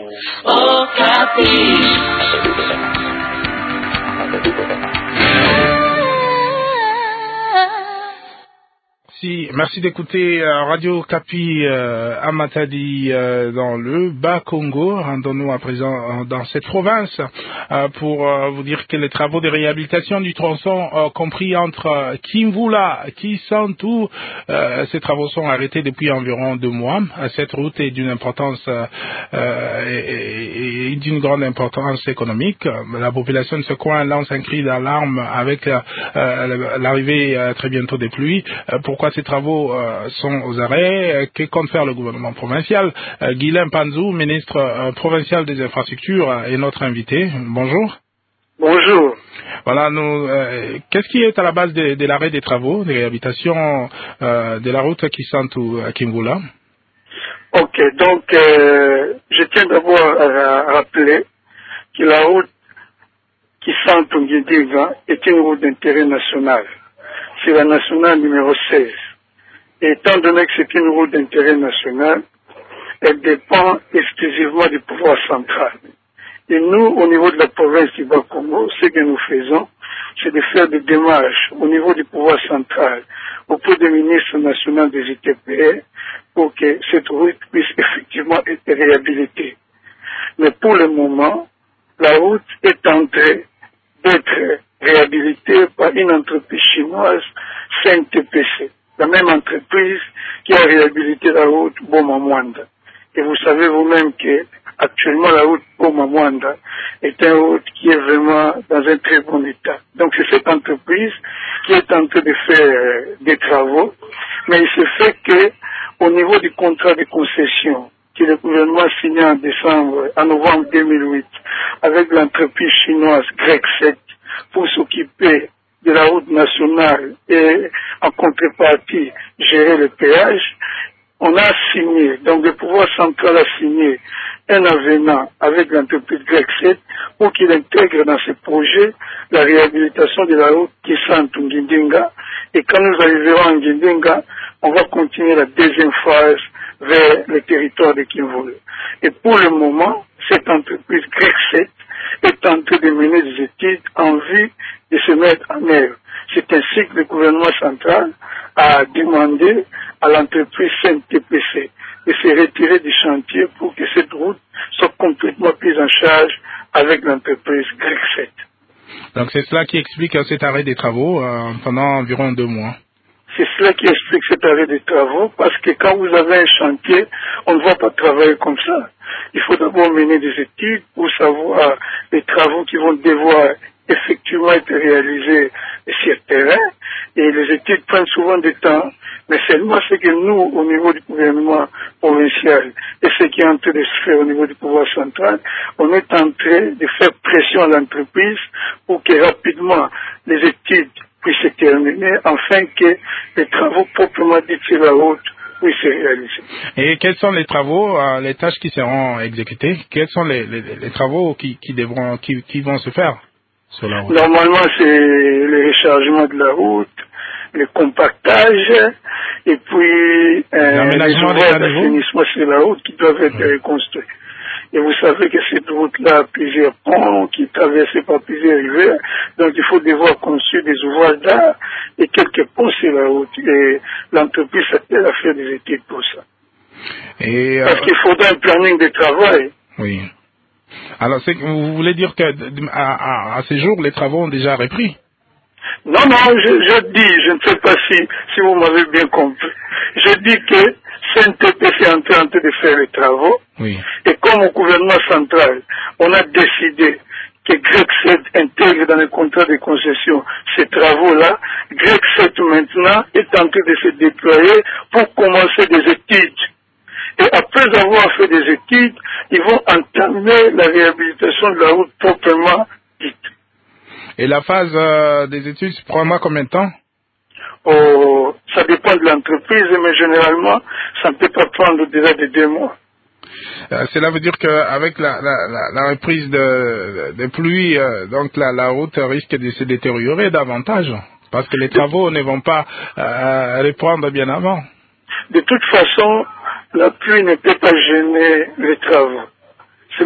Merci d'écouter Radio Kapi à Matadi dans le Bas-Congo. Rendons-nous à présent dans cette province pour vous dire que les travaux de réhabilitation du tronçon compris entre Kimvula et Kisantu, ces travaux sont arrêtés depuis environ 2 mois. Cette route est d'une importance et d'une grande importance économique. La population de ce coin lance un cri d'alarme avec l'arrivée très bientôt des pluies. Pourquoi ces travaux sont aux arrêts? Que compte faire le gouvernement provincial? Guilain Panzou, ministre provincial des infrastructures, est notre invité. Bonjour. Bonjour. Voilà, qu'est-ce qui est à la base de l'arrêt des travaux de réhabilitation de la route Kisantu à Kimvula? Ok, donc je tiens d'abord à rappeler que la route Kisantu-Ngidinga est une route d'intérêt national. C'est la nationale numéro 16. Et étant donné que c'est une route d'intérêt national, elle dépend exclusivement du pouvoir central. Et nous, au niveau de la province du Bas-Congo, ce que nous faisons, c'est de faire des démarches au niveau du pouvoir central, auprès du ministre national des ITPR, pour que cette route puisse effectivement être réhabilitée. Mais pour le moment, la route est en train d'être réhabilitée par une entreprise chinoise, CNTPC, la même entreprise qui a réhabilité la route Boma-Mwanda. Et vous savez vous-même que actuellement la route Boma-Mwanda est une route qui est vraiment dans un très bon état. Donc c'est cette entreprise qui est en train de faire des travaux, mais il se fait que au niveau du contrat de concession que le gouvernement a signé en novembre 2008 avec l'entreprise chinoise Grec 7 pour s'occuper de la route nationale et en contrepartie gérer le péage, on a signé, donc le pouvoir central a signé un avenant avec l'entreprise Grec 7 pour qu'il intègre dans ce projet la réhabilitation de la route Kisantu-Ngidinga. Et quand nous arriverons à Ngidinga, on va continuer la deuxième phase vers le territoire de Kimvula. Et pour le moment, cette entreprise Grec 7 est en train de mener des études en vue de se mettre en œuvre. C'est ainsi que le gouvernement central a demandé à l'entreprise CNTPC de se retirer du chantier pour que cette route soit complètement prise en charge avec l'entreprise Grec 7. Donc c'est cela qui explique cet arrêt des travaux pendant environ 2 mois. C'est cela qui explique cet arrêt des travaux, parce que quand vous avez un chantier, on ne va pas travailler comme ça. Il faut d'abord mener des études pour savoir les travaux qui vont devoir effectivement être réalisés sur le terrain. Et les études prennent souvent du temps, mais seulement ce que nous, au niveau du gouvernement provincial, et ce qui est en train de se faire au niveau du pouvoir central, on est en train de faire pression à l'entreprise pour que rapidement les études puissent se terminer, afin que les travaux proprement dits sur la route puissent se réaliser. Et quels sont les travaux, les tâches qui seront exécutées? Quels sont les travaux qui vont se faire sur la route? Normalement, c'est le rechargement de la route, le compactage, et puis les ouvrages d'assainissement sur la route qui doivent être reconstruits. Et vous savez que cette route-là a plusieurs ponts qui traversent par plusieurs rivières, donc il faut devoir construire des ouvrages d'art et quelques ponts sur la route. Et l'entreprise s'attelle à faire des études pour ça. Parce qu'il faudra un planning de travail. Oui. Alors, vous voulez dire que à ces jours, les travaux ont déjà repris? Non, je dis, je ne sais pas si vous m'avez bien compris. Je dis que CNTPC est en train de faire les travaux. Oui. Et comme au gouvernement central, on a décidé que Grec 7 intègre dans le contrat de concession ces travaux-là, Grec 7 maintenant est en train de se déployer pour commencer des études. Et après avoir fait des études, ils vont entamer la réhabilitation de la route proprement dite. Et la phase des études prendra combien de temps? Ça dépend de l'entreprise, mais généralement, ça ne peut pas prendre au-delà de 2 mois. Cela veut dire qu'avec la reprise des pluies, donc la route risque de se détériorer davantage, parce que les travaux ne vont pas reprendre bien avant. De toute façon, la pluie ne peut pas gêner les travaux. C'est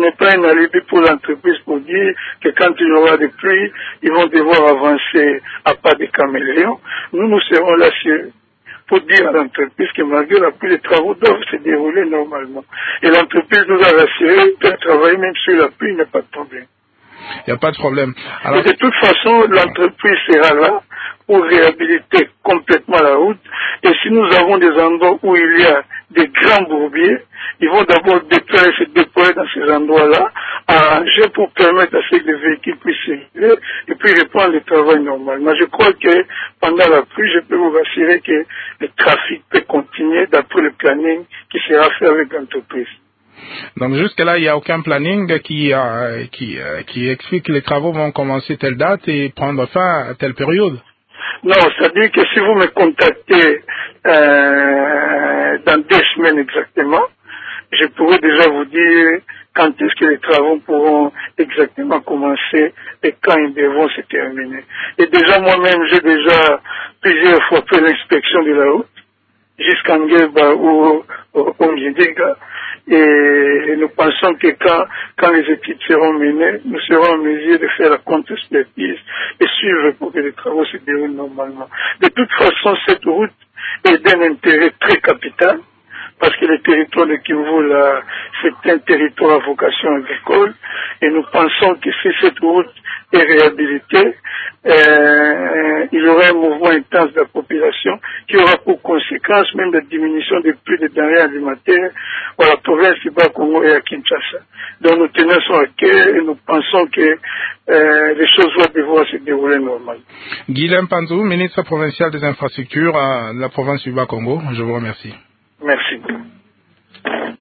n'est pas un alibi pour l'entreprise pour dire que quand il y aura des pluies, ils vont devoir avancer à pas de caméléon. Nous serons là pour dire à l'entreprise que malgré la pluie, les travaux doivent se dérouler normalement. Et l'entreprise nous a rassuré qu'elle travaille même sur la pluie, il n'y a pas de problème. Il n'y a pas de problème. Alors, et de toute façon, l'entreprise sera là pour réhabiliter complètement la route. Et si nous avons des endroits où il y a des grands bourbiers, ils vont d'abord se déployer dans ces endroits-là, arranger pour permettre à ce que les véhicules puissent circuler et puis reprendre le travail normalement. Je crois que pendant la pluie, je peux vous rassurer que le trafic peut continuer d'après le planning qui sera fait avec l'entreprise. Donc jusque-là, il n'y a aucun planning qui explique que les travaux vont commencer telle date et prendre fin à telle période. Non, c'est-à-dire que si vous me contactez dans 2 semaines exactement, je pourrais déjà vous dire quand est-ce que les travaux pourront exactement commencer et quand ils devront se terminer. Et déjà moi-même, j'ai déjà plusieurs fois fait l'inspection de la route jusqu'à Ngueba ou au Ngidinga. Et nous pensons que quand les études seront menées, nous serons en mesure de faire la contre-expertise et suivre pour que les travaux se déroulent normalement. De toute façon, cette route est d'un intérêt très capital parce que le territoire de Kivu, là, c'est un territoire à vocation agricole et nous pensons que si cette route est réhabilitée, il y aura un mouvement intense de la population qui aura pour conséquence même la diminution des prix des denrées alimentaires à la province du Bas-Congo et à Kinshasa. Donc nous tenons ça à cœur et nous pensons que les choses vont devoir se dérouler normalement. Guilhem Panzou, ministre provincial des infrastructures à la province du Bas-Congo, je vous remercie. Merci.